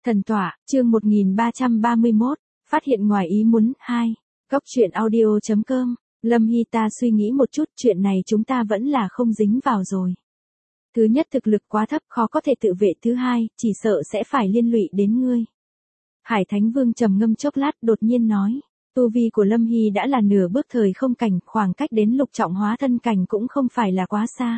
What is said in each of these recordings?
Thần tọa, chương 1331, phát hiện ngoài ý muốn, 2. Góc truyện audio.com, Lâm Hy ta suy nghĩ một chút, chuyện này chúng ta vẫn là không dính vào rồi. Thứ nhất thực lực quá thấp khó có thể tự vệ, thứ hai, chỉ sợ sẽ phải liên lụy đến ngươi. Hải Thánh Vương trầm ngâm chốc lát đột nhiên nói, tu vi của Lâm Hy đã là nửa bước thời không cảnh, khoảng cách đến lục trọng hóa thân cảnh cũng không phải là quá xa.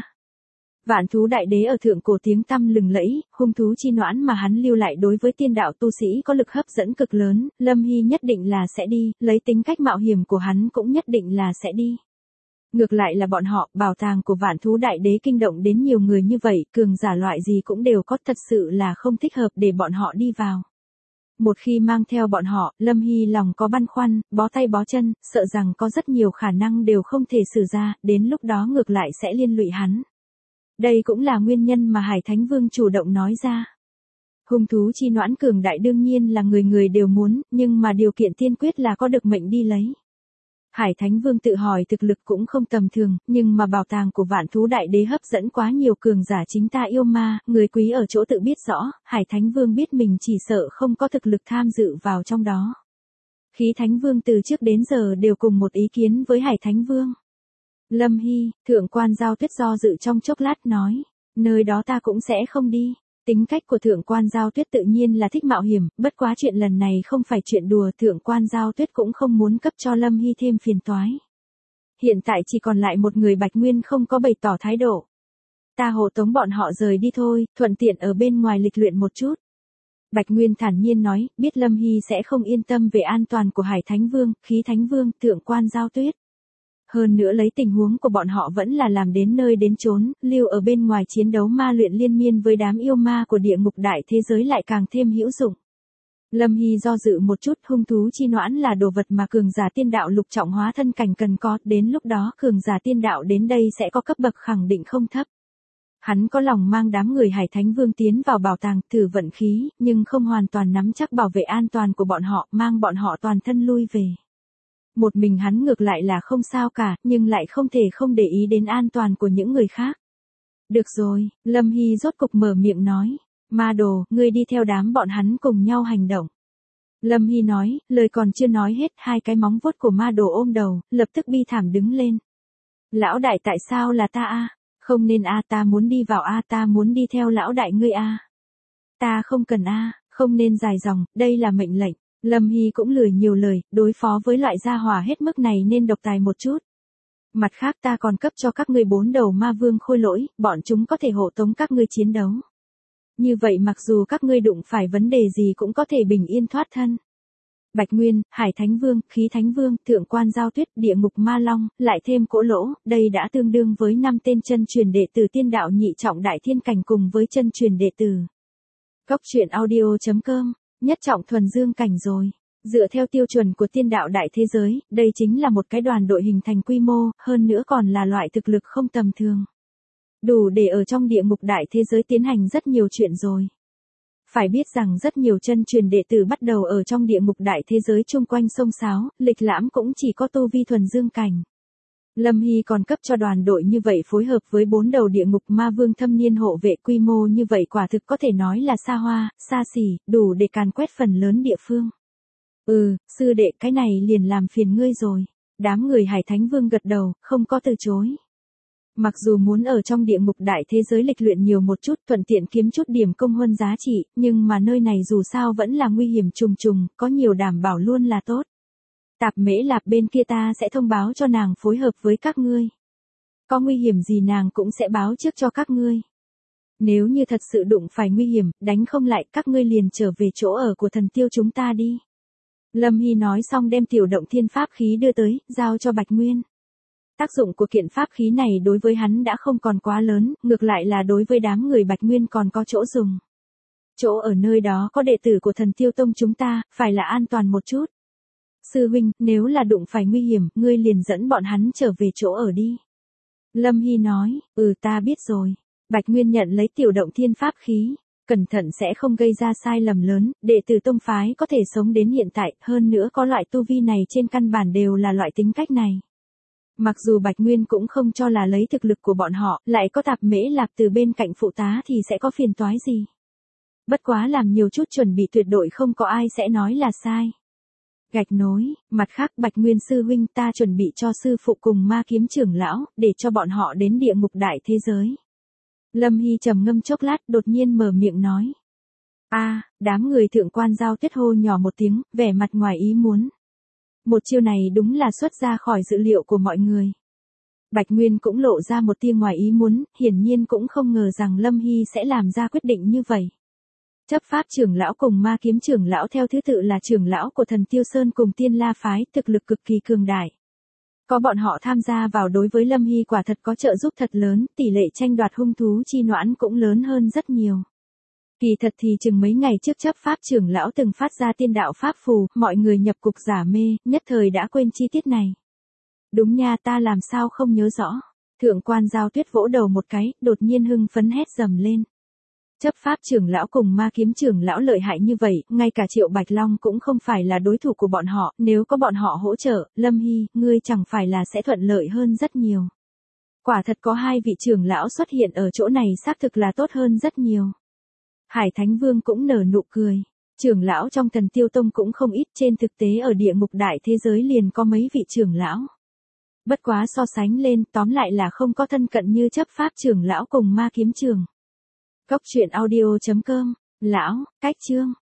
Vạn thú đại đế ở thượng cổ tiếng tăm lừng lẫy, hung thú chi noãn mà hắn lưu lại đối với tiên đạo tu sĩ có lực hấp dẫn cực lớn, Lâm Hy nhất định là sẽ đi, lấy tính cách mạo hiểm của hắn cũng nhất định là sẽ đi. Ngược lại là bọn họ, bảo tàng của vạn thú đại đế kinh động đến nhiều người như vậy, cường giả loại gì cũng đều có, thật sự là không thích hợp để bọn họ đi vào. Một khi mang theo bọn họ, Lâm Hy lòng có băn khoăn, bó tay bó chân, sợ rằng có rất nhiều khả năng đều không thể xử ra, đến lúc đó ngược lại sẽ liên lụy hắn. Đây cũng là nguyên nhân mà Hải Thánh Vương chủ động nói ra. Hung thú chi noãn cường đại đương nhiên là người người đều muốn, nhưng mà điều kiện tiên quyết là có được mệnh đi lấy. Hải Thánh Vương tự hỏi thực lực cũng không tầm thường, nhưng mà bảo tàng của vạn thú đại đế hấp dẫn quá nhiều cường giả chính ta yêu ma, người quý ở chỗ tự biết rõ, Hải Thánh Vương biết mình chỉ sợ không có thực lực tham dự vào trong đó. Khí Thánh Vương từ trước đến giờ đều cùng một ý kiến với Hải Thánh Vương. Lâm Hy, thượng quan Giao Tuyết do dự trong chốc lát nói, nơi đó ta cũng sẽ không đi. Tính cách của thượng quan Giao Tuyết tự nhiên là thích mạo hiểm, bất quá chuyện lần này không phải chuyện đùa, thượng quan Giao Tuyết cũng không muốn cấp cho Lâm Hy thêm phiền toái. Hiện tại chỉ còn lại một người Bạch Nguyên không có bày tỏ thái độ. Ta hộ tống bọn họ rời đi thôi, thuận tiện ở bên ngoài lịch luyện một chút. Bạch Nguyên thản nhiên nói, biết Lâm Hy sẽ không yên tâm về an toàn của Hải Thánh Vương, Khí Thánh Vương, thượng quan Giao Tuyết. Hơn nữa lấy tình huống của bọn họ vẫn là làm đến nơi đến chốn, lưu ở bên ngoài chiến đấu ma luyện liên miên với đám yêu ma của địa ngục đại thế giới lại càng thêm hữu dụng. Lâm Hy do dự một chút, hung thú chi noãn là đồ vật mà cường giả tiên đạo lục trọng hóa thân cảnh cần có, đến lúc đó cường giả tiên đạo đến đây sẽ có cấp bậc khẳng định không thấp. Hắn có lòng mang đám người Hải Thánh Vương tiến vào bảo tàng thử vận khí, nhưng không hoàn toàn nắm chắc bảo vệ an toàn của bọn họ, mang bọn họ toàn thân lui về. Một mình hắn ngược lại là không sao cả, nhưng lại không thể không để ý đến an toàn của những người khác. Được rồi, Lâm Hy rốt cục mở miệng nói, ma đồ, ngươi đi theo đám bọn hắn cùng nhau hành động. Lâm Hy nói, lời còn chưa nói hết, hai cái móng vuốt của ma đồ ôm đầu, lập tức bi thảm đứng lên. Lão đại tại sao là ta a? Không nên a, ta muốn đi vào a, ta muốn đi theo lão đại ngươi a. Ta không cần a, không nên dài dòng, đây là mệnh lệnh. Lâm Hy cũng lười nhiều lời, đối phó với loại gia hỏa hết mức này nên độc tài một chút. Mặt khác ta còn cấp cho các ngươi 4 đầu ma vương khôi lỗi, bọn chúng có thể hộ tống các ngươi chiến đấu. Như vậy mặc dù các ngươi đụng phải vấn đề gì cũng có thể bình yên thoát thân. Bạch Nguyên, Hải Thánh Vương, Khí Thánh Vương, thượng quan Giao Tuyết, địa ngục ma long, lại thêm cỗ lỗ, đây đã tương đương với 5 tên chân truyền đệ tử tiên đạo nhị trọng đại thiên cảnh cùng với chân truyền đệ tử. Góc truyện audio.com, nhất trọng thuần dương cảnh rồi. Dựa theo tiêu chuẩn của tiên đạo đại thế giới, đây chính là một cái đoàn đội hình thành quy mô, hơn nữa còn là loại thực lực không tầm thường. Đủ để ở trong địa ngục đại thế giới tiến hành rất nhiều chuyện rồi. Phải biết rằng rất nhiều chân truyền đệ tử bắt đầu ở trong địa ngục đại thế giới chung quanh sông Sáo, lịch lãm cũng chỉ có tu vi thuần dương cảnh. Lâm Hy còn cấp cho đoàn đội như vậy phối hợp với 4 đầu địa ngục ma vương thâm niên hộ vệ, quy mô như vậy quả thực có thể nói là xa hoa, xa xỉ, đủ để càn quét phần lớn địa phương. Sư đệ, cái này liền làm phiền ngươi rồi. Đám người Hải Thánh Vương gật đầu, không có từ chối. Mặc dù muốn ở trong địa ngục đại thế giới lịch luyện nhiều một chút, thuận tiện kiếm chút điểm công huân giá trị, nhưng mà nơi này dù sao vẫn là nguy hiểm trùng trùng, có nhiều đảm bảo luôn là tốt. Tạp Mễ Lạp bên kia ta sẽ thông báo cho nàng phối hợp với các ngươi. Có nguy hiểm gì nàng cũng sẽ báo trước cho các ngươi. Nếu như thật sự đụng phải nguy hiểm, đánh không lại, các ngươi liền trở về chỗ ở của thần tiêu chúng ta đi. Lâm Hy nói xong đem tiểu động thiên pháp khí đưa tới, giao cho Bạch Nguyên. Tác dụng của kiện pháp khí này đối với hắn đã không còn quá lớn, ngược lại là đối với đám người Bạch Nguyên còn có chỗ dùng. Chỗ ở nơi đó có đệ tử của thần tiêu tông chúng ta, phải là an toàn một chút. Sư huynh, nếu là đụng phải nguy hiểm, ngươi liền dẫn bọn hắn trở về chỗ ở đi. Lâm Hy nói, ta biết rồi. Bạch Nguyên nhận lấy tiểu động thiên pháp khí. Cẩn thận sẽ không gây ra sai lầm lớn, đệ tử tông phái có thể sống đến hiện tại, hơn nữa có loại tu vi này trên căn bản đều là loại tính cách này. Mặc dù Bạch Nguyên cũng không cho là lấy thực lực của bọn họ, lại có Tạp Mễ Lạp từ bên cạnh phụ tá thì sẽ có phiền toái gì. Bất quá làm nhiều chút chuẩn bị tuyệt đối không có ai sẽ nói là sai. Gạch nối, mặt khác Bạch Nguyên sư huynh ta chuẩn bị cho sư phụ cùng ma kiếm trưởng lão, để cho bọn họ đến địa ngục đại thế giới. Lâm Hy trầm ngâm chốc lát đột nhiên mở miệng nói. Đám người thượng quan Giao Tuyết hô nhỏ một tiếng, vẻ mặt ngoài ý muốn. Một chiêu này đúng là xuất ra khỏi dự liệu của mọi người. Bạch Nguyên cũng lộ ra một tia ngoài ý muốn, hiển nhiên cũng không ngờ rằng Lâm Hy sẽ làm ra quyết định như vậy. Chấp pháp trưởng lão cùng ma kiếm trưởng lão theo thứ tự là trưởng lão của Thần Tiêu Sơn cùng Tiên La Phái, thực lực cực kỳ cường đại. Có bọn họ tham gia vào đối với Lâm Hy quả thật có trợ giúp thật lớn, tỷ lệ tranh đoạt hung thú chi noãn cũng lớn hơn rất nhiều. Kỳ thật thì chừng mấy ngày trước chấp pháp trưởng lão từng phát ra tiên đạo pháp phù, mọi người nhập cục giả mê, nhất thời đã quên chi tiết này. Đúng nha, ta làm sao không nhớ rõ. Thượng quan Giao Tuyết vỗ đầu một cái, đột nhiên hưng phấn hét dầm lên. Chấp pháp trưởng lão cùng ma kiếm trưởng lão lợi hại như vậy, ngay cả Triệu Bạch Long cũng không phải là đối thủ của bọn họ, nếu có bọn họ hỗ trợ, Lâm Hy, ngươi chẳng phải là sẽ thuận lợi hơn rất nhiều. Quả thật có hai vị trưởng lão xuất hiện ở chỗ này xác thực là tốt hơn rất nhiều. Hải Thánh Vương cũng nở nụ cười. Trưởng lão trong Thần Tiêu Tông cũng không ít, trên thực tế ở địa ngục đại thế giới liền có mấy vị trưởng lão. Bất quá so sánh lên, tóm lại là không có thân cận như chấp pháp trưởng lão cùng ma kiếm trường. Cốc truyện audio.com, lão, cách chương.